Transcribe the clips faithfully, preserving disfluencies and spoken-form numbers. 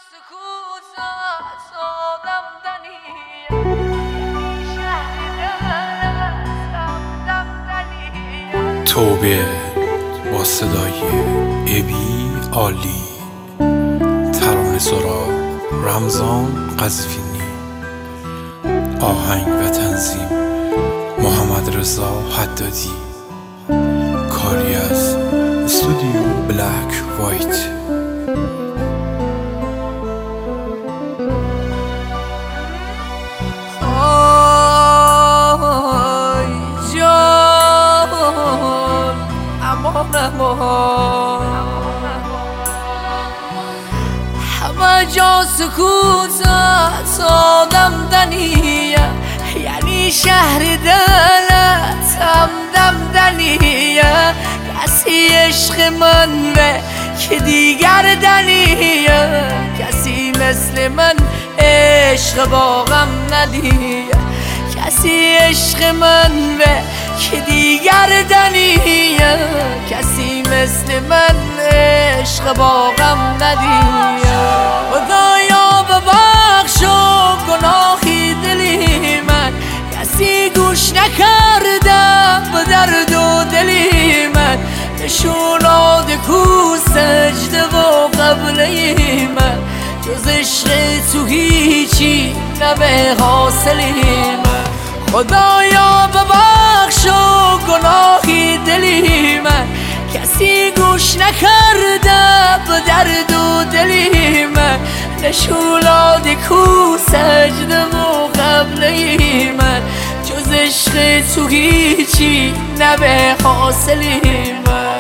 سکوتت آدم دنی توبه با صدای ابی عالی، ترانه سرا رمضان قزوینی، آهنگ و تنظیم محمد رضا حدادی، کاری از استودیو بلک وایت. همه جا سکوتت آدم دنیه، یعنی شهر دلت همدم دنیه. کسی عشق من به که دیگر دنیه، کسی مثل من عشق با غم ندیه. کسی عشق من به که دیگر دنیه، کسی مثل من عشق با غم ندیه. خدایا ببخش و گناهی دلی من، کسی گوش نکرده به درد و دلی من. نشوناد کو سجده و قبله من، جز عشق تو هیچی نه به حاصلی من. خدایا ببخش و گناهی دلی من، کسی گوش نکرده به درد و دلی من. نشولاد کو سجده و قبله من، جز عشق تو هیچی نه به حاصلی من.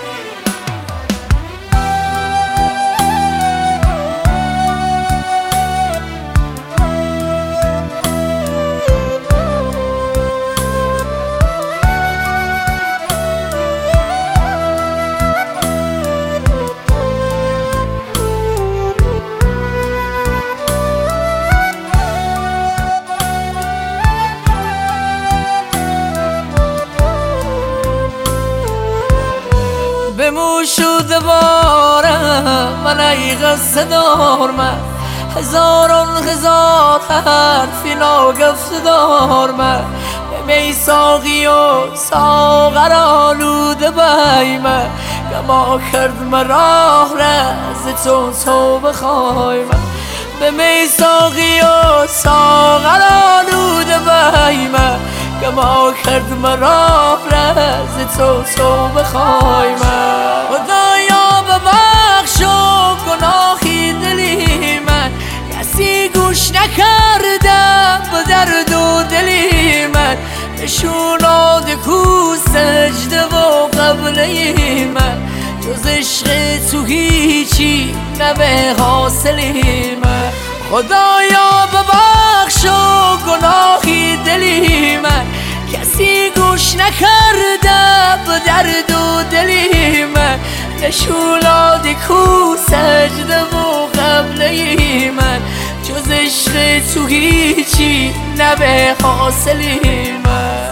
بمو شده بارم من ای قصه دار من، هزاران هزار حرفی ناگفته دار من. به می ساقی و ساغر آلوده بای من، گما کرد مرا رز تو تو بخوای من. به می ساقی و ساغر آلوده بای من، گما کرد مرا رز تو تو بخوای من. خدایا ببخش و گناهی دلی من، کسی گوش نکرده به درد و دلی من. نشوناد کو سجده و قبله من، جز عشق تو هیچی نه به حاصلی من. خدایا ببخش و گناهی دلی من، کسی گوش نکرده به درد و دلی من. نشولاد کو سجده و قبله من، جز عشق تو هیچی نه به حاصلی من.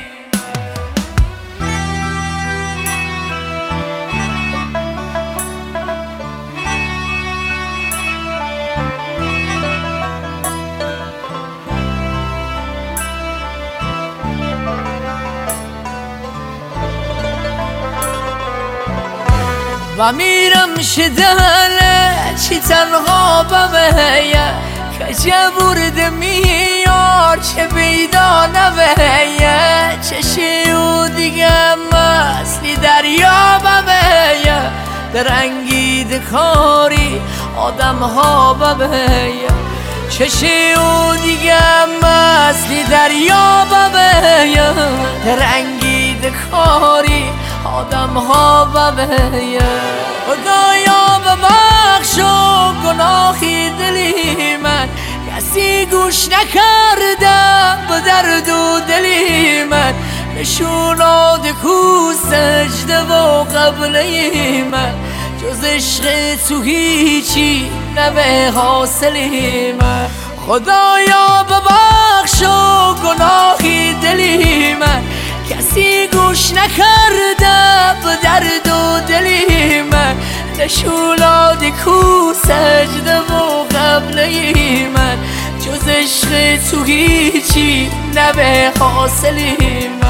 و میرم شدله چی تنها بمهیه، که چه برده میار چه بیدا نوهیه. چشی و دیگه مسلی دریا بمهیه، درنگید کاری آدم ها بمهیه. چشی و دیگه مسلی دریا بمهیه، درنگید کاری آدم ها بمهیه. خدایا ببخش و گناهی دلی من، کسی گوش نکرده به درد و دلی من. نشوناد کو سجده و قبله من، جز عشق تو هیچی نه به حاصلی من. خدایا ببخش و گناهی دلی من، کسی گوش نکرده به درد و دلی من. نشولاد کو سجده و دنیای من جز عشق تو هیچی نه به حاصلی